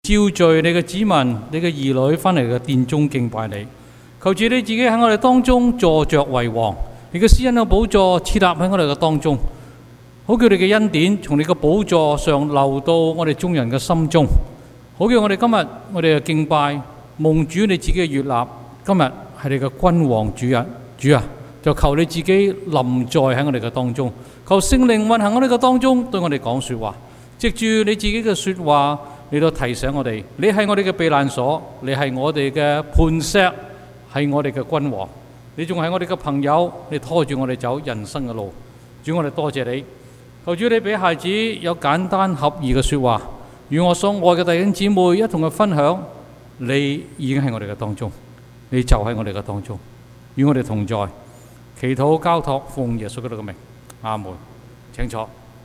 召聚你嘅子民、你嘅兒女翻嚟嘅殿中敬拜你。求主你自己喺我哋當中坐着為王，你嘅施恩嘅寶座設立喺我哋嘅當中，好叫你嘅恩典從你嘅寶座上流到我哋眾人嘅心中，好叫我哋今日我哋嘅敬拜蒙主你自己嘅悅納。今日係你嘅君王主日，主啊，就求你自己臨在喺我哋嘅當中，求聖靈運行我哋嘅當中，對我哋講說話，藉住你自己嘅說話嚟到提醒我哋，你係我哋嘅避難所，你係我哋嘅磐石，係我哋嘅君王，你仲係我哋嘅朋友，你拖住我哋走人生嘅路。主，我哋多謝你，求主你俾孩子有簡單合意嘅說話，與我所愛嘅弟兄姊妹一同去分享。你已經喺我哋嘅當中，你就喺我哋嘅當中，與我哋同在。祈禱交託奉耶穌基督嘅名，阿門。請坐。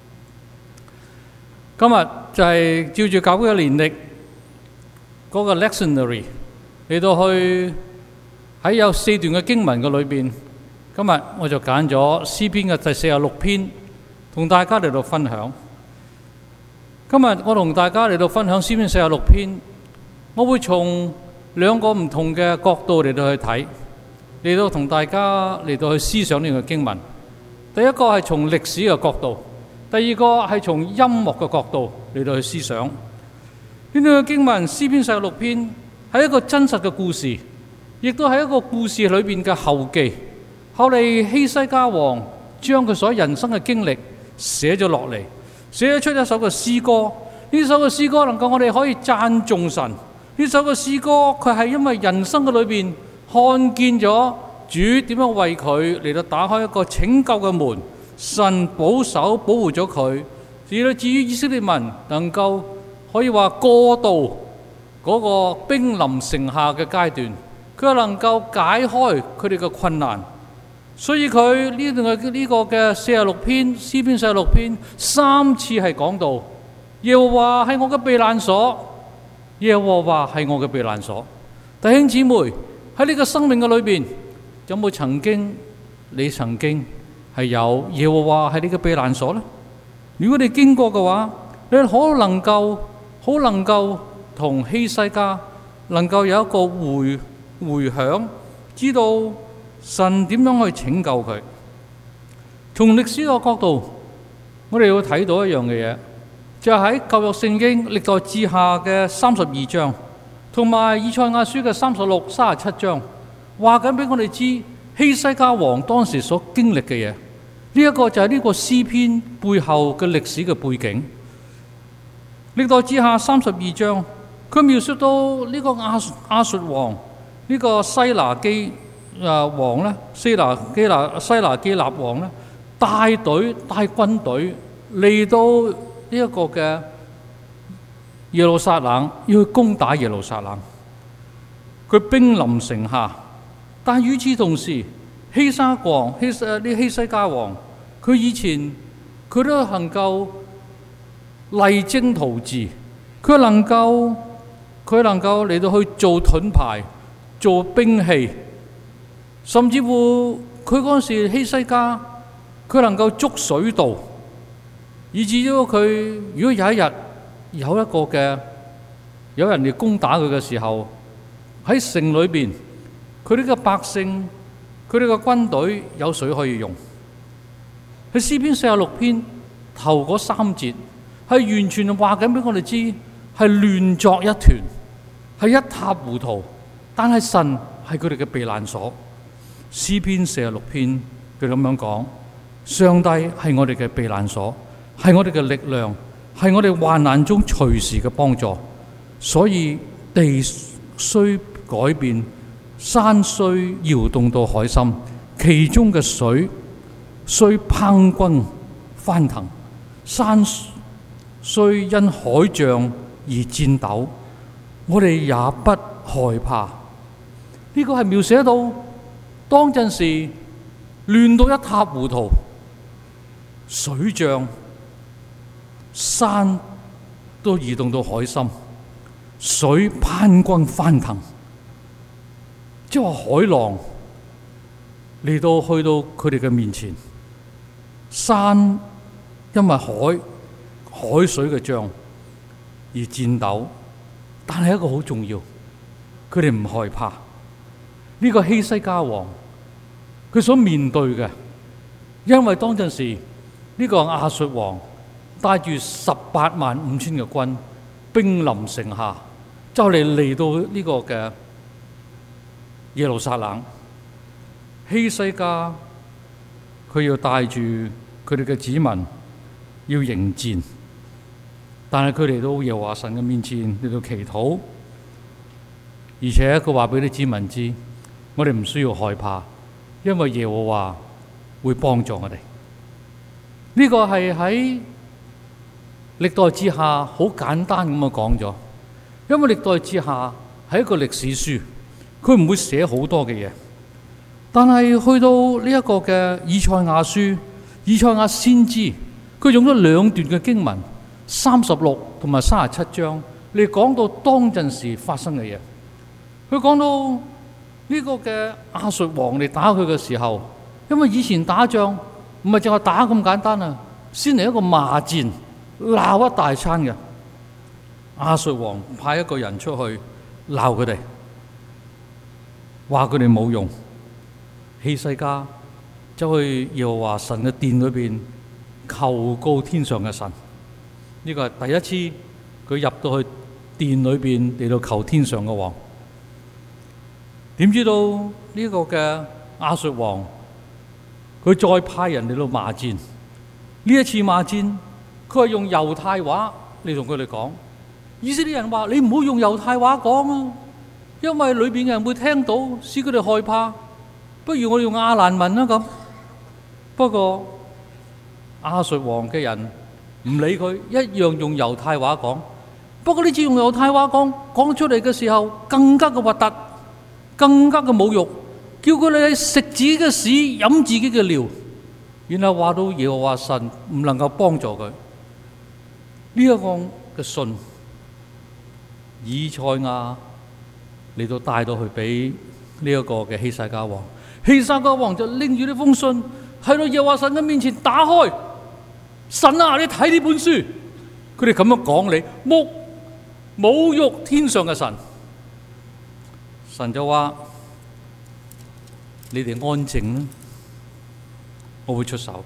今日就係照住教會嘅年曆嗰個 lectionary 嚟到去喺有4段嘅經文嘅裏邊，今日我就揀咗詩篇嘅第46篇同大家嚟到分享。今日我同大家嚟到分享詩篇46篇，我會從2個唔同嘅角度嚟到去睇，嚟到同大家嚟到去思想呢個經文。第一個係從歷史嘅角度，第二個係從音樂嘅角度嚟到去思想。呢段嘅經文詩篇46篇係一個真實嘅故事，亦都係一個故事裏邊嘅後記。後嚟希西家王將佢所人生嘅經歷寫咗落嚟，寫咗出一首嘅詩歌。呢首嘅詩歌能夠我哋可以讚頌神。呢首嘅詩歌佢係因為人生嘅裏邊看見咗主點樣為佢嚟到打開一個拯救嘅門，神保守保護咗佢，至於以色列民能夠可以話過渡嗰個兵臨城下嘅階段，佢又能夠解開佢哋嘅困難。所以佢呢個嘅46篇詩篇46篇3次係講到耶和華係我嘅避難所，耶和華係我嘅避難所。弟兄姊妹，喺呢個生命嘅裏邊，有冇你曾經係有耶和華係你嘅避難所呢？如果你經過嘅話，你好能夠同希西家能夠有一個回響，知道神點樣去拯救佢。從歷史嘅角度，我哋要睇到一樣嘅嘢，就係喺舊約聖經歷代志下嘅32章，同埋以賽亞書嘅36、37章，話緊俾我哋知希西家王當時所經歷嘅嘢。呢一個就係呢個詩篇背後嘅歷史嘅背景。歷代志下32章，佢描述到呢個亞述王，呢個西拿基王咧，西拿基立王咧，帶軍隊嚟到呢一個嘅耶路撒冷，要去攻打耶路撒冷。佢兵臨城下，但與此同時，希西家王，佢以前佢都能夠勵精圖治，佢能夠嚟到去做盾牌、做兵器，甚至乎佢嗰陣時希西家，佢能夠築水道，以至於佢如果有一日有人嚟攻打佢嘅時候，喺城裏邊，佢哋嘅百姓，佢哋嘅軍隊有水可以用。喺詩篇46篇頭嗰3節，係完全話緊俾我哋知，係亂作一團，係一塌糊塗。但係神係佢哋嘅避難所。詩篇46篇佢咁樣講：上帝係我哋嘅避難所，係我哋嘅力量，係我哋患難中隨時嘅幫助。所以地雖改變，山雖搖動到海心，其中嘅水雖匉訇翻騰，山雖因海漲而顫抖，我哋也不害怕。呢個係描寫到當陣時亂到一塌糊塗，水漲，山都移動到海心，水匉訇翻騰，即係話海浪嚟到去到佢哋嘅面前，山因為海水嘅漲而顫抖， 但係一個好重要，佢哋唔害怕。呢個希西家王佢所面對嘅，因為當陣時呢個亞述王帶住185000嘅軍，兵臨城下，就嚟到呢個嘅耶路撒冷。希西家佢要帶住佢哋嘅子民要迎戰，但係佢嚟到耶和華神嘅面前嚟到祈禱，而且佢話俾啲子民知，我哋唔需要害怕，因為耶和華會幫助我哋。呢個係喺歷代志下好簡單咁講咗，因為歷代志下係一個歷史書，佢唔會寫好多嘅嘢。但係去到呢一個嘅以賽亞書，以賽亞先知佢用咗2段嘅經文，36同埋37章嚟講到當陣時發生嘅嘢。佢講到呢個嘅亞述王嚟打佢嘅時候，因為以前打仗唔係淨係打咁簡單啊，先嚟一個罵戰，鬧一大餐嘅。亞述王派一個人出去鬧佢哋，話佢哋冇用。希西家就去耶和華神嘅殿裏邊求告天上嘅神。呢個係第一次佢入到去殿裏邊嚟到求天上嘅王。點知道呢個嘅亞述王佢再派人嚟到罵戰。呢一次罵戰佢係用猶太話嚟同佢哋講。以色列人話：你唔好用猶太話講啊，因為裏邊嘅人會聽到，使佢哋害怕。不如我哋用亞蘭文啦咁。不過亞述王嘅人唔理佢，一樣用猶太話講。不過呢次用猶太話講出嚟嘅時候，更加嘅核突，更加嘅侮辱，叫佢哋食自己嘅屎，飲自己嘅尿，然後話到耶和華神唔能夠幫助佢。呢一個嘅信，以賽亞嚟到帶到去俾呢一個嘅希西家王。希西家王就拎住呢封信喺到耶和華神嘅面前打開，神啊，你睇呢本書。佢哋咁樣講你，侮辱天上嘅神。神就話：你哋安靜啦，我會出手。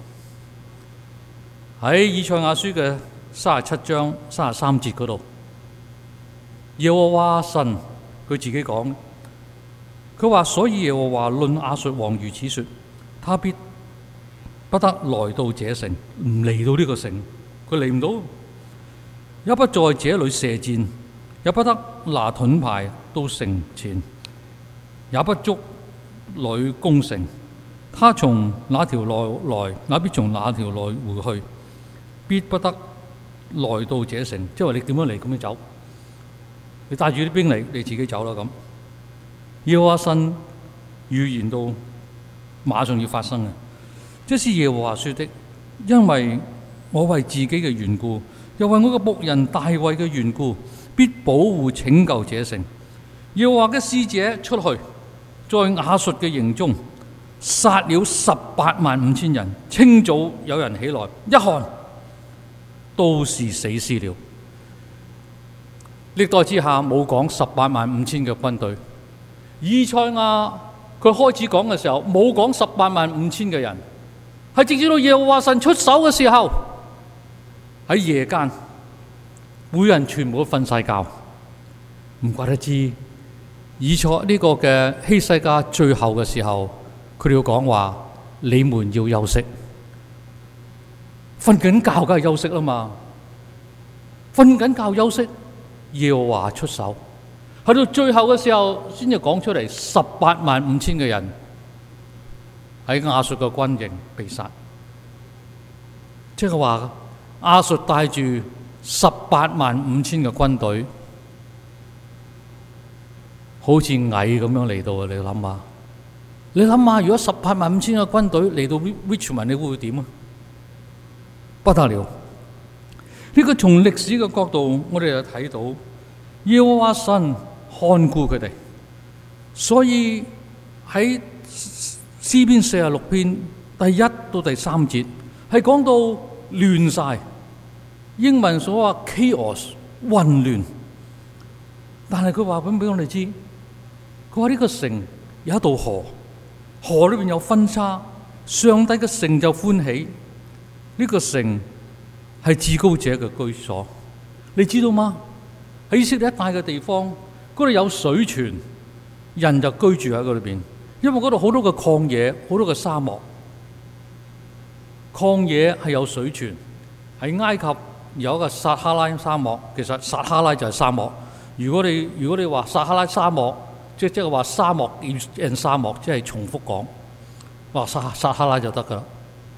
喺以賽亞書嘅37章33節嗰度，耶和華神佢自己講。佢話：所以耶和華論亞述王如此說，他必不得來到這城，唔嚟到呢個城，佢嚟唔到，也不在這裏射箭，也不得拿盾牌到城前，也不築壘攻城。他從哪條路來，也必從哪條路回去，必不得來到這城。即係話你點樣嚟，咁樣走，你帶住啲兵嚟，你自己走啦咁。耶和華神預言到馬上要發生嘅，這是耶和華說的，因為我為自己嘅緣故，又為我嘅僕人大衛嘅緣故，必保護拯救這城。耶和華嘅使者出去，在亞述嘅營中殺了185000人。清早有人起來一看，都是死屍了。歷代志下冇講185000嘅軍隊。以賽亞佢開始講嘅時候冇講185000嘅人，係直至到耶和華神出手嘅時候，喺夜間，每人全部都瞓晒覺。唔怪得知以賽呢個嘅希西家最後嘅時候，佢哋要講話：你們要休息。瞓緊覺梗係休息啦嘛，瞓緊覺休息，耶和華出手。去到最後嘅時候，先至講出嚟185000嘅人喺亞述嘅軍營被殺，即係話亞述帶住185000嘅軍隊，好似蟻咁樣嚟到啊！你諗下，如果185000嘅軍隊嚟到 Richmond， 你會點啊？不得了！呢個從歷史嘅角度，我哋就睇到耶和華神看顧佢哋，所以喺詩篇46篇第1到第3節係講到亂晒，英文所話 chaos 混亂。 但係佢話俾我哋知，佢話呢個城有一道河，河裏邊有分叉，上帝嘅城就歡喜。呢個城係至高者嘅居所，你知道嗎？喺以色列一帶嘅地方，嗰度有水泉，人就居住喺嗰裏邊，因為嗰度好多嘅曠野，好多嘅沙漠。曠野係有水泉，喺埃及有一個撒哈拉沙漠，其實撒哈拉就係沙漠。如果你話撒哈拉沙漠，即係話沙漠與沙漠，即係重複講，話撒哈拉就得噶啦。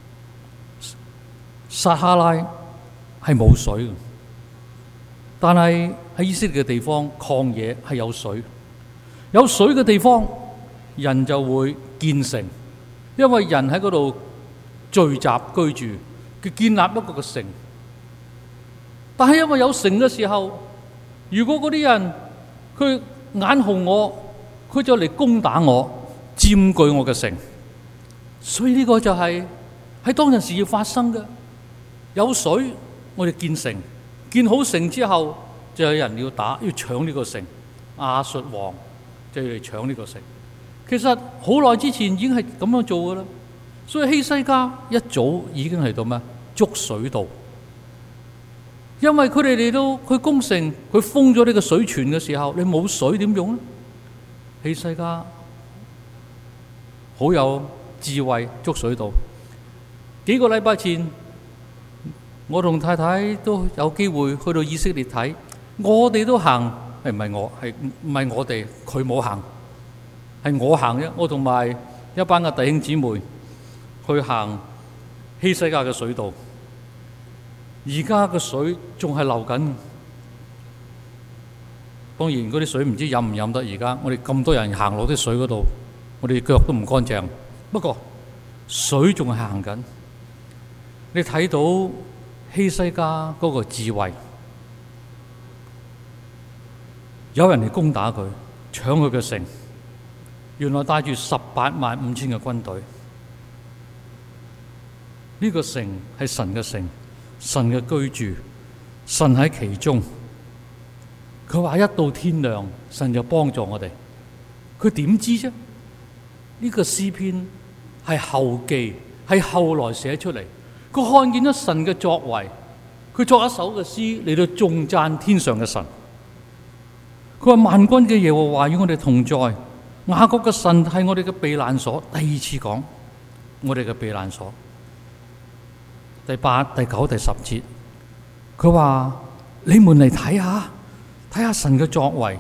撒哈拉係冇水嘅，但係喺以色列嘅地方，曠野係有水。有水嘅地方，人就會建城，因為人喺嗰度聚集居住，佢建立一個嘅城。但係因為有城嘅時候，如果嗰啲人佢眼紅我，佢就嚟攻打我，佔據我嘅城。所以呢個就係喺當陣時要發生嘅。有水，我哋建城，建好城之後，就有人要搶呢個城。亞述王就要嚟搶呢個城。其實好耐之前已經係咁樣做噶啦。所以希西家一早已經嚟到咩？築水道。因為佢哋嚟到佢攻城，佢封咗呢個水泉嘅時候，你冇水點用呢？希西家好有智慧，築水道。幾個禮拜前，我同太太都有機會去到以色列睇，我哋都行，唔係我哋，佢冇行，係我行啫。我同埋一班嘅弟兄姊妹去行希西家嘅水道，而家嘅水仲係流緊。當然嗰啲水唔知飲唔飲得。而家我哋咁多人行落啲水嗰度，我哋腳都唔乾淨。不過水仲係行緊。你睇到希西家嗰個智慧，有人嚟攻打佢，搶佢嘅城，原來帶住185000嘅軍隊。呢個城係神嘅城，神嘅居住，神喺其中。佢話一到天亮，神就幫助我哋。佢點知啫？呢個詩篇係後記，係後來寫出嚟。佢看見咗神嘅作為，佢作一首嘅詩嚟到頌讚天上嘅神。佢話萬軍嘅耶和華與我哋同在，雅各嘅神係我哋嘅避難所。第二次講我哋嘅避難所，第8、第9、第10節，佢話你們嚟睇下神嘅作為，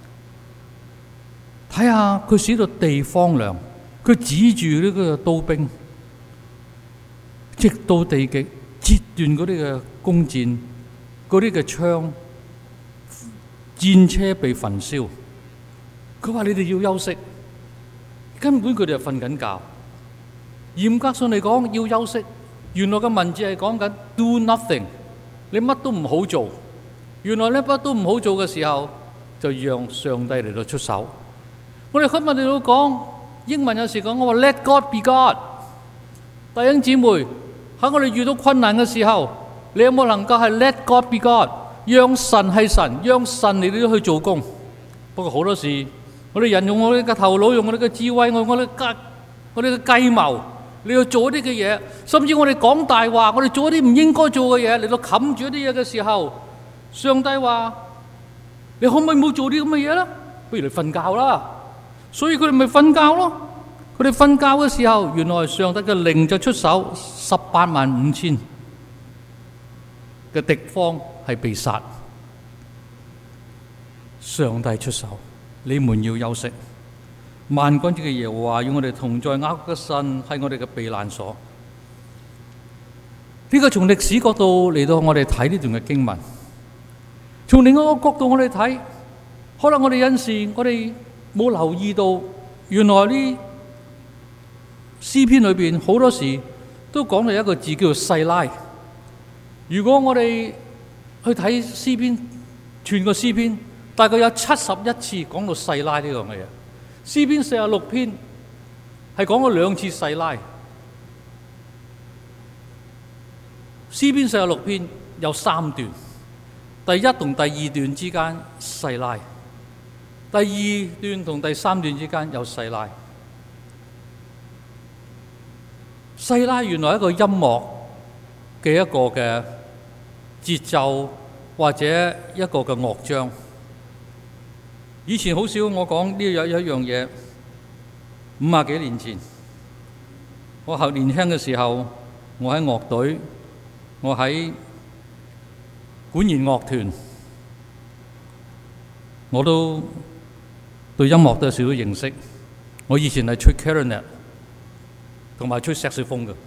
睇下佢使到地荒涼，佢指住呢個刀兵，直到地極，截斷嗰啲嘅弓箭，嗰啲嘅槍，戰車被焚燒。佢話你哋要休息，根本佢哋係瞓緊覺。嚴格上嚟講要休息，原來嘅文字係講緊 do nothing， 你乜都唔好做。原來呢乜都唔好做嘅時候，就讓上帝嚟到出手。我哋今日嚟到講英文有時講，我話 Let God be God。弟兄姊妹，喺我哋遇到困難嘅時候，你有冇能夠係 Let God be God， 讓神係神，讓神嚟到去做工？不過好多時，我哋人用我哋嘅頭腦，用我哋嘅智慧，用我哋嘅計謀，你要做一啲嘅嘢，甚至我哋講大話，我哋做一啲唔應該做嘅嘢，嚟到冚住一啲嘢嘅時候，上帝話：你可唔可以冇做啲咁嘅嘢啦？不如你瞓覺啦。所以佢哋咪瞓覺咯。佢哋瞓覺嘅時候，原來上帝嘅靈就出手，185000嘅敵方係被殺。上帝出手，你們要休息。萬軍之嘅耶和華與我哋同在，雅各嘅神係我哋嘅避難所。呢個從歷史角度嚟到我哋睇呢段嘅經文，從另一個角度我哋睇，可能我哋有陣時我哋冇留意到，原來呢詩篇裏邊好多時都講到一個字叫做細拉。如果我哋去睇詩篇，全個詩篇大概有71次講到細拉呢樣嘅嘢。詩篇46篇係講咗2次細拉。詩篇46篇有3段，第1同第2段之間細拉， 第2段同第3段之間有細拉。細拉原來一個音樂嘅一個嘅節奏或者一個嘅樂章。以前好少我講呢一樣嘢。50幾年前，我後年輕嘅時候，我喺樂隊，我喺管弦樂團，我都對音樂都有少少認識。我以前係吹 clarinet 同埋吹 saxophone 嘅。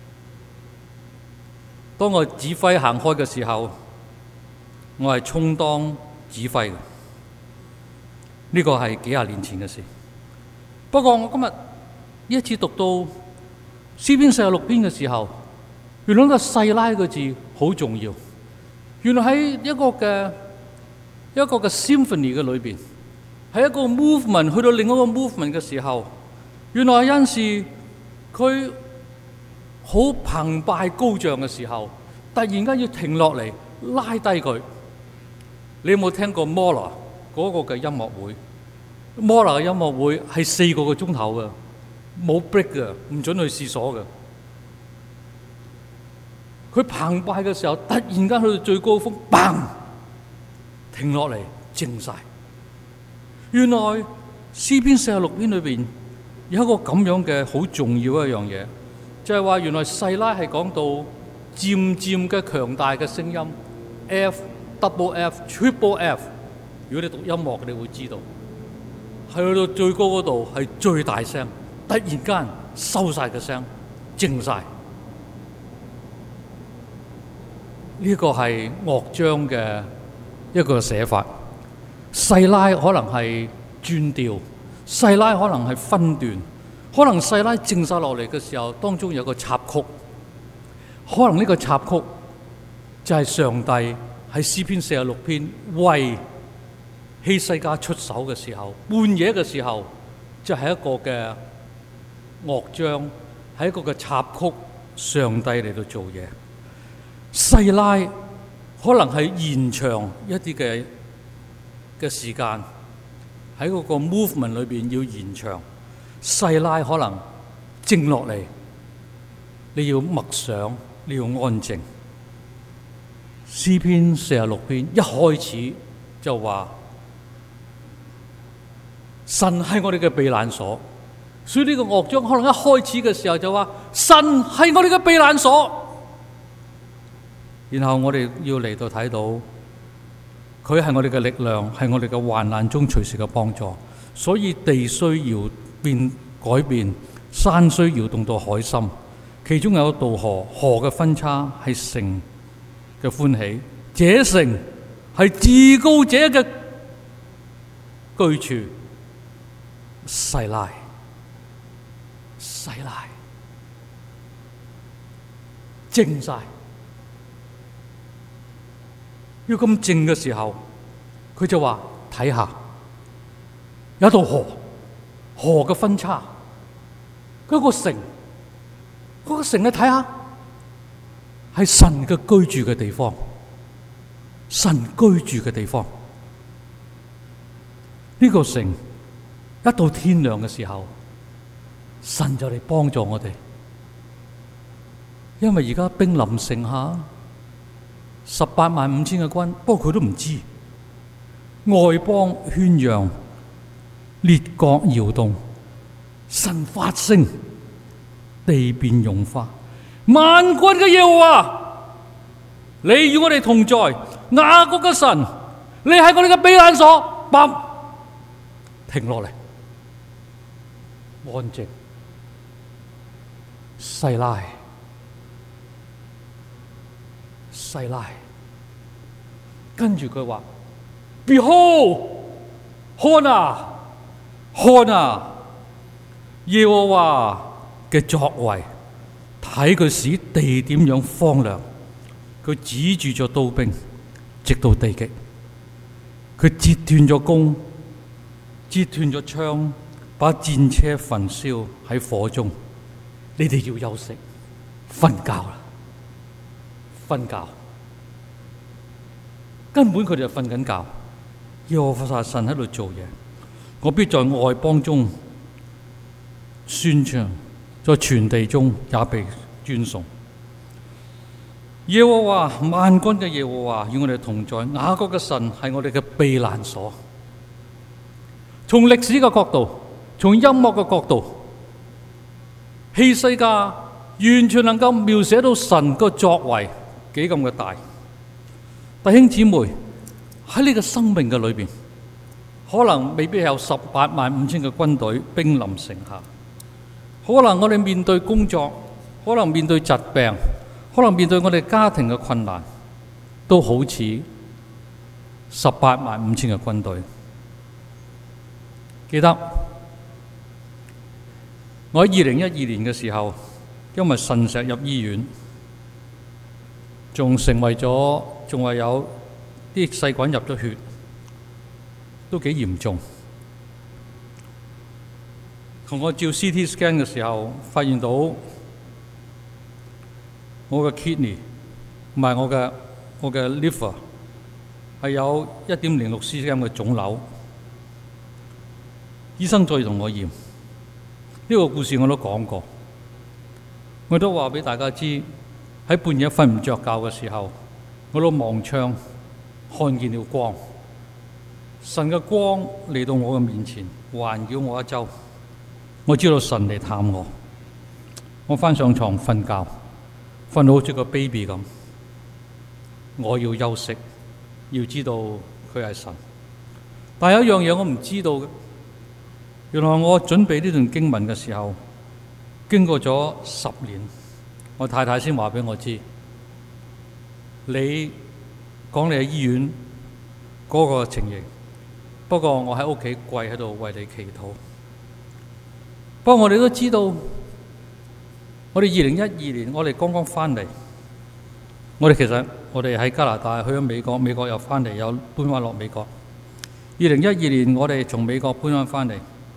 當我指揮行開嘅時候，我係充當指揮嘅。呢個係幾廿年前嘅事。不過我今日呢一次讀到詩篇46篇嘅時候，原來個細拉個字好重要。原來喺一個嘅 symphony 嘅裏邊，喺一個 movement 去到另一個 movement 嘅時候，原來有陣時佢好澎湃高漲嘅時候，突然間要停落嚟拉低佢。你有冇聽過 Mahler 嗰個嘅音樂會？Mahler 嘅音樂會係4個鐘頭嘅，冇 break 嘅，唔准去廁所嘅。佢澎湃嘅時候，突然間去到最高峰，砰，停落嚟，靜晒。原來詩篇46篇裏邊有一個咁樣嘅好重要嘅一樣嘢，就係話原來細拉係講到漸漸嘅強大嘅聲音 ，F、double F、triple F。如果你讀音樂，你會知道。係去到最高嗰度係最大聲，突然間收晒個聲，靜晒。呢個係樂章嘅一個寫法。細拉可能係轉調，細拉可能係分段，可能細拉靜晒落嚟嘅時候，當中有個插曲。可能呢個插曲就係上帝喺詩篇46篇為希西家出手嘅時候，半夜嘅時候，就係一個嘅樂章，係一個嘅插曲，上帝嚟到做嘢。細拉可能係延長一啲嘅時間，喺嗰個 movement 裏邊要延長。細拉可能靜落嚟，你要默想，你要安靜。詩篇46篇一開始就話，神係我哋嘅避難所，所以呢個樂章可能一開始嘅時候就話，神係我哋嘅避難所。然後我哋要嚟到睇到，佢係我哋嘅力量，係我哋嘅患難中隨時嘅幫助。所以地需要改變，山需搖動到海心，其中有一道河，河嘅分叉係城嘅歡喜，這城係至高者嘅居處。細拉，細拉，靜晒。要咁靜嘅時候，佢就話睇下有一道河，河嘅分叉，嗰個城，嗰個城你睇下係神嘅居住嘅地方，神居住嘅地方。呢個城一到天亮嘅時候，神就嚟幫助我哋，因為而家兵臨城下，185000嘅軍，不過佢都唔知。外邦喧嚷，列國搖動，神發聲，地變融化。萬軍嘅耶和華，你與我哋同在。雅各嘅神，你係我哋嘅避難所。嘭，停落嚟，安靜。細拉，細拉，跟住佢話 Behold， 看啊，看啊，耶和華嘅作為，睇佢使地點樣荒涼。佢指住咗刀兵，直到地極。佢截斷咗弓，截斷咗槍，把戰車焚燒喺火中。你哋要休息，瞓覺啦，瞓覺。根本佢哋就瞓緊覺。耶和華神喺度做嘢。 我必在外邦中宣唱，在全地中也被尊崇。耶和華萬軍嘅耶和華與我哋同在，雅各嘅神係我哋嘅避難所。從歷史嘅角度，從音樂嘅角度，希西家完全能夠描寫到神個作為幾咁嘅大。弟兄姊妹，喺呢個生命嘅裏邊，可能未必有185000嘅軍隊兵臨城下，可能我哋面對工作，可能面對疾病，可能面對我哋家庭嘅困難，都好似185000嘅軍隊。記得我喺2012年嘅時候，因為腎石入醫院，仲係有啲細菌入咗血，都幾嚴重。同我照 CT scan 嘅時候，發現到我嘅 kidney 唔係我嘅 liver 係有1.06 cm 嘅腫瘤。醫生再同我驗，呢個故事我都講過，我都話俾大家知。喺半夜瞓唔着覺嘅時候，我都望窗，看見了光。神嘅光嚟到我嘅面前，環繞我一周。我知道神嚟探我。我翻上床瞓覺，瞓到好似個 baby 咁。我要休息，要知道佢係神。但有一樣嘢我唔知道嘅，原來我準備呢段經文嘅時候，經過咗10年，我太太先話俾我知，你講你喺醫院嗰個情形，不過我喺屋企跪喺度為你祈禱。不過我哋都知道，我哋2012年我哋剛剛翻嚟，我哋喺加拿大去咗美國，美國又翻嚟，又搬翻落美國。2012年我哋從美國搬翻嚟，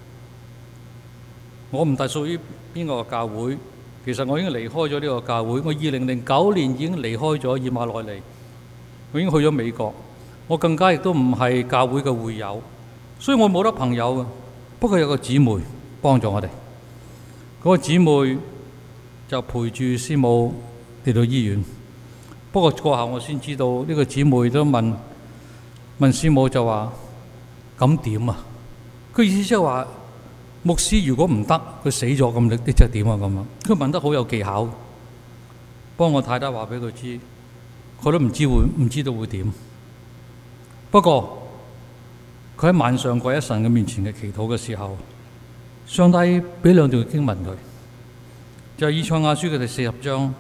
我唔係屬於邊個教會。其實我已經離開咗呢個教會，我2009年已經離開咗以馬內利，我已經去咗美國。我更加亦都唔係教會嘅會友，所以我冇得朋友嘅。不過有個姊妹幫助我哋，嗰個姊妹就陪住師母嚟到醫院。不過過後我先知道，呢個姊妹都問師母就話：咁點啊？佢意思即係話，牧師如果唔得，佢死咗咁，你即係點啊？咁樣佢問得好有技巧。幫我太太話俾佢知，佢都唔知道會點。不過佢喺晚上跪喺神嘅面前嘅祈禱嘅時候，上帝俾2段經文佢，就係以賽亞書嘅第40章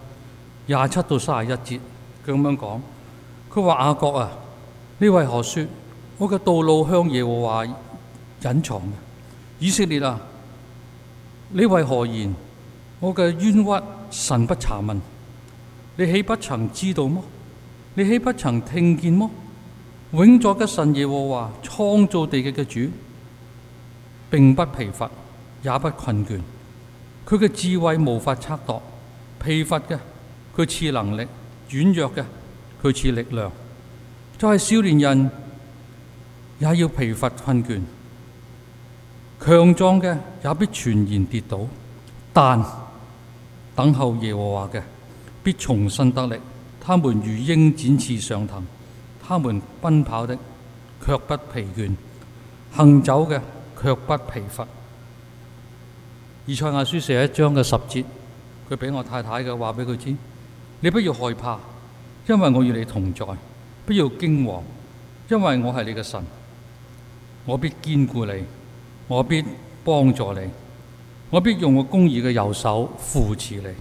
27到31節，佢咁樣講。佢話：雅各啊，你為何說我嘅道路向耶和華隱藏嘅？以色列啊，你為何言我嘅冤屈神不查問？你豈不曾知道麼？你豈不曾聽見麼？永在嘅神耶和華創造地極嘅主，並不疲乏，也不困倦。佢嘅智慧無法測度，疲乏嘅佢賜能力，軟弱嘅佢賜力量。就係少年人也要疲乏困倦，強壯嘅也必全然跌倒，但等候耶和華嘅必重新得力。他們如鷹展翅上騰，他們奔跑的卻不疲倦，行走嘅卻不疲乏。以賽亞書41章嘅10節，佢俾我太太嘅話俾佢知：你不要害怕，因為我與你同在；不要驚惶，因為我係你嘅神，我必堅固你。我必幫助你，我必用我公義嘅右手扶持你。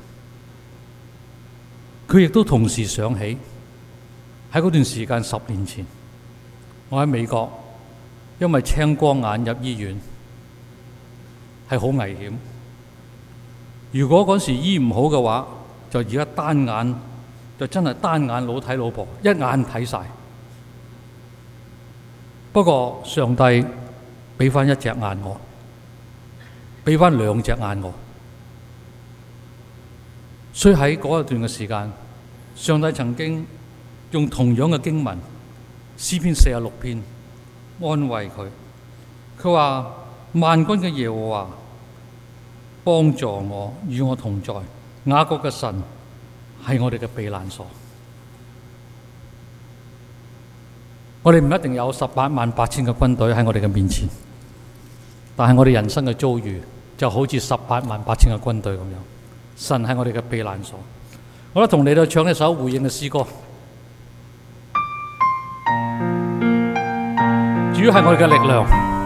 佢亦都同時想起喺嗰段時間10年前，我喺美國因為青光眼入醫院，係好危險。如果嗰時醫唔好嘅話，就而家單眼就真係單眼佬睇老婆，一眼睇晒。不過上帝俾翻1隻眼我，俾翻2隻眼我。所以喺嗰一段嘅時間，上帝曾經用同樣嘅經文詩篇46篇安慰佢， 佢話萬軍嘅耶和華幫助我，與我同在。雅各嘅神係我哋嘅避難所。我哋唔一定有188000嘅軍隊喺我哋嘅面前，但係我哋人生嘅遭遇就好似188000嘅軍隊咁樣。神係我哋嘅避難所。我哋同你哋唱一首回應嘅詩歌。主係我哋嘅力量。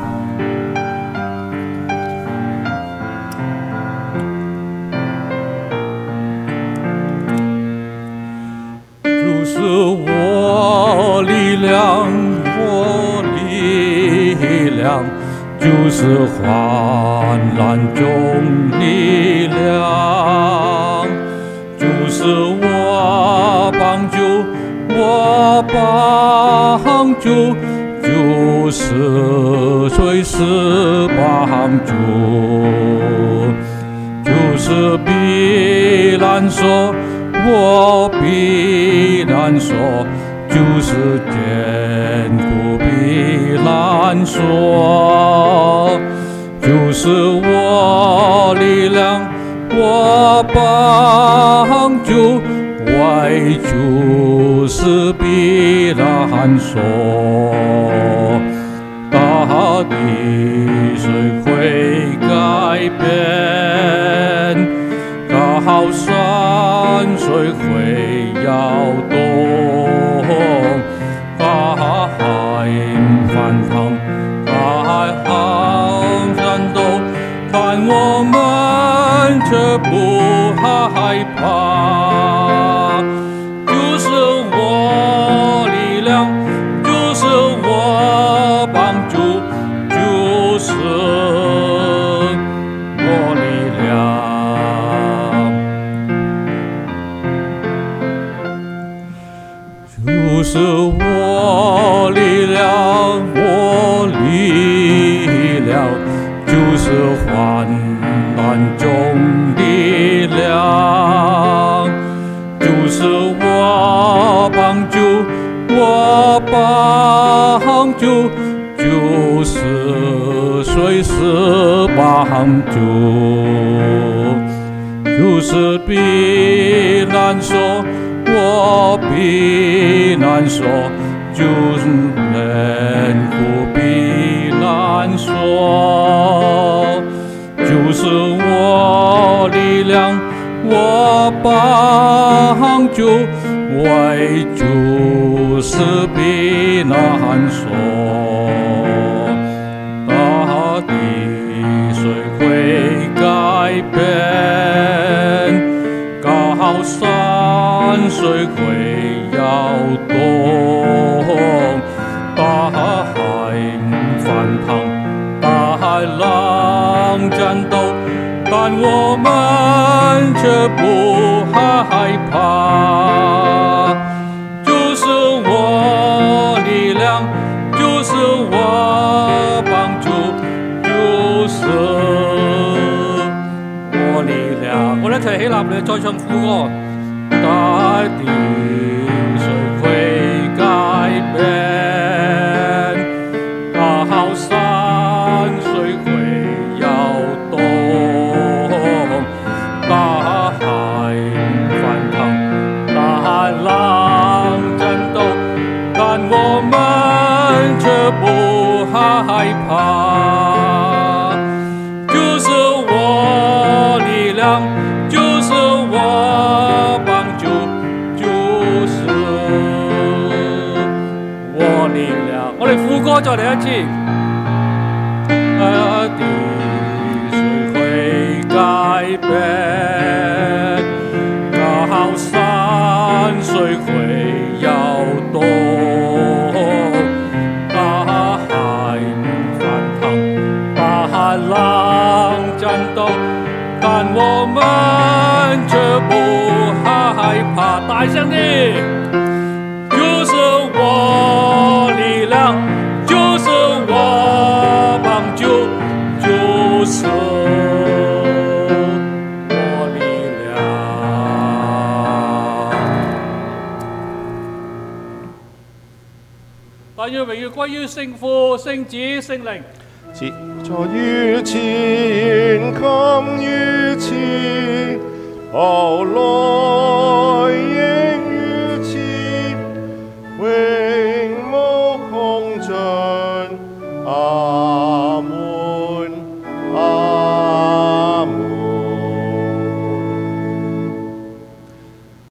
主是我力量，我力量，主是患难中力量，主是我帮助，我帮助，主是随时帮助，主是避难所，我避难所，就是坚固避难所，就是我力量，我帮助，为主是避难所。大地虽会改变，高山虽会摇动，大海翻腾，大海战斗，但我们却不害怕。就是我力量，就是我帮助，就是我力量，就是我力量，我力量，就是患难中力量，就是我帮助，我帮助，就是随时帮助，就是避难所，我避难所，就是坚固避难所，就是我力量，我帮助，为主是避难所。大地虽会改变，高山虽会摇动，大海翻腾，大海浪战斗，但我们却不害怕。就是我力量，就是我帮助，就是我力量。我哋一齊起立，我哋再唱副歌。大地雖會改變，高山雖會搖動，大海翻騰，大海浪戰鬥，但我們卻不害怕。就是我力量，就是我幫助，就是我力量。我哋副歌再嚟一次。大地雖會改變，高山雖會搖動，大海翻騰，大海浪戰鬥，但我們卻不害怕。大聲啲！就是我力量，就是我幫助，就是我力量。 但願榮耀歸於聖父、聖子、聖靈。 在於前，今於此，後來亦如此，永無窮盡。